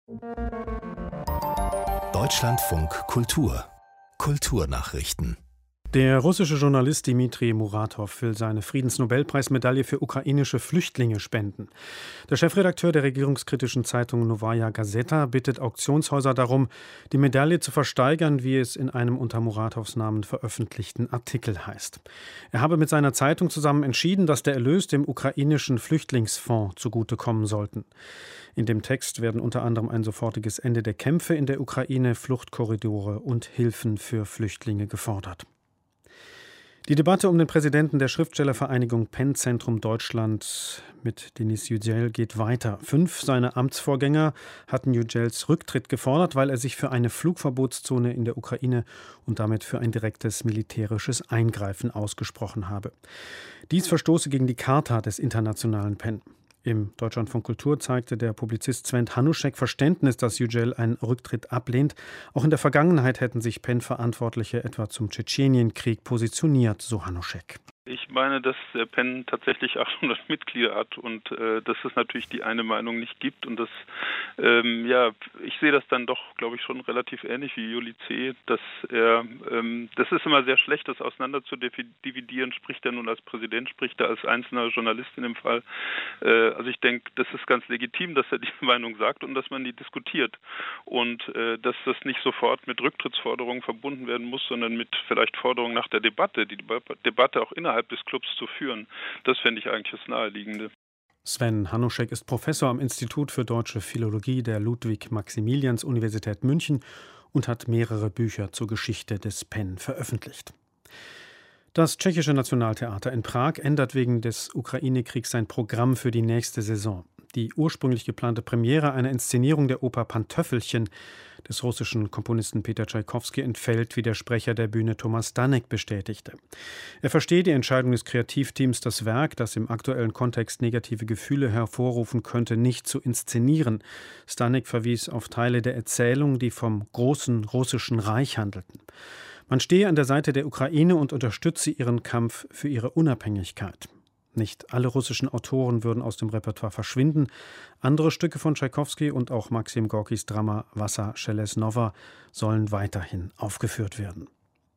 Deutschlandfunk Kultur Kulturnachrichten. Der russische Journalist Dmitri Muratow will seine Friedensnobelpreismedaille für ukrainische Flüchtlinge spenden. Der Chefredakteur der regierungskritischen Zeitung Novaya Gazeta bittet Auktionshäuser darum, die Medaille zu versteigern, wie es in einem unter Muratows Namen veröffentlichten Artikel heißt. Er habe mit seiner Zeitung zusammen entschieden, dass der Erlös dem ukrainischen Flüchtlingsfonds zugutekommen sollten. In dem Text werden unter anderem ein sofortiges Ende der Kämpfe in der Ukraine, Fluchtkorridore und Hilfen für Flüchtlinge gefordert. Die Debatte um den Präsidenten der Schriftstellervereinigung PEN-Zentrum Deutschland mit Denis Yücel geht weiter. 5 seiner Amtsvorgänger hatten Yücels Rücktritt gefordert, weil er sich für eine Flugverbotszone in der Ukraine und damit für ein direktes militärisches Eingreifen ausgesprochen habe. Dies verstoße gegen die Charta des internationalen PEN. Im Deutschlandfunk Kultur zeigte der Publizist Sven Hanuschek Verständnis, dass Yücel einen Rücktritt ablehnt. Auch in der Vergangenheit hätten sich PEN-Verantwortliche etwa zum Tschetschenienkrieg positioniert, so Hanuschek. Ich meine, dass der PEN tatsächlich 800 Mitglieder hat und dass es natürlich die eine Meinung nicht gibt und dass, ich sehe das dann doch, glaube ich, schon relativ ähnlich wie Juli C., dass das ist immer sehr schlecht, das auseinander zu dividieren, spricht er nun als Präsident, spricht er als einzelner Journalist in dem Fall. Also ich denke, das ist ganz legitim, dass er diese Meinung sagt und dass man die diskutiert und dass das nicht sofort mit Rücktrittsforderungen verbunden werden muss, sondern mit vielleicht Forderungen nach der Debatte, die Debatte auch innerhalb des Clubs zu führen. Das fände ich eigentlich das Naheliegende. Sven Hanuschek ist Professor am Institut für Deutsche Philologie der Ludwig-Maximilians-Universität München und hat mehrere Bücher zur Geschichte des PEN veröffentlicht. Das Tschechische Nationaltheater in Prag ändert wegen des Ukraine-Kriegs sein Programm für die nächste Saison. Die ursprünglich geplante Premiere einer Inszenierung der Oper Pantöffelchen des russischen Komponisten Peter Tschaikowski entfällt, wie der Sprecher der Bühne Thomas Danek bestätigte. Er verstehe die Entscheidung des Kreativteams, das Werk, das im aktuellen Kontext negative Gefühle hervorrufen könnte, nicht zu inszenieren. Stanek verwies auf Teile der Erzählung, die vom großen russischen Reich handelten. Man stehe an der Seite der Ukraine und unterstütze ihren Kampf für ihre Unabhängigkeit. Nicht alle russischen Autoren würden aus dem Repertoire verschwinden. Andere Stücke von Tschaikowski und auch Maxim Gorkis Drama Wassa Szelesnowa sollen weiterhin aufgeführt werden.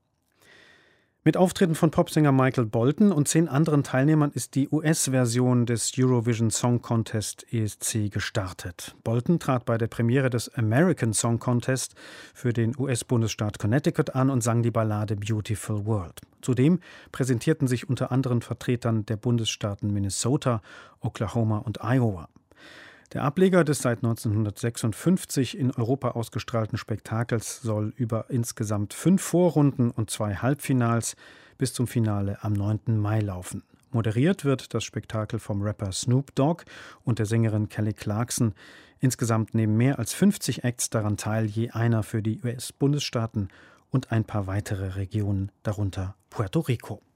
Mit Auftritten von Popsänger Michael Bolton und 10 anderen Teilnehmern ist die US-Version des Eurovision Song Contest ESC gestartet. Bolton trat bei der Premiere des American Song Contest für den US-Bundesstaat Connecticut an und sang die Ballade Beautiful World. Zudem präsentierten sich unter anderem Vertretern der Bundesstaaten Minnesota, Oklahoma und Iowa. Der Ableger des seit 1956 in Europa ausgestrahlten Spektakels soll über insgesamt 5 Vorrunden und 2 Halbfinals bis zum Finale am 9. Mai laufen. Moderiert wird das Spektakel vom Rapper Snoop Dogg und der Sängerin Kelly Clarkson. Insgesamt nehmen mehr als 50 Acts daran teil, je einer für die US-Bundesstaaten und ein paar weitere Regionen, darunter Puerto Rico.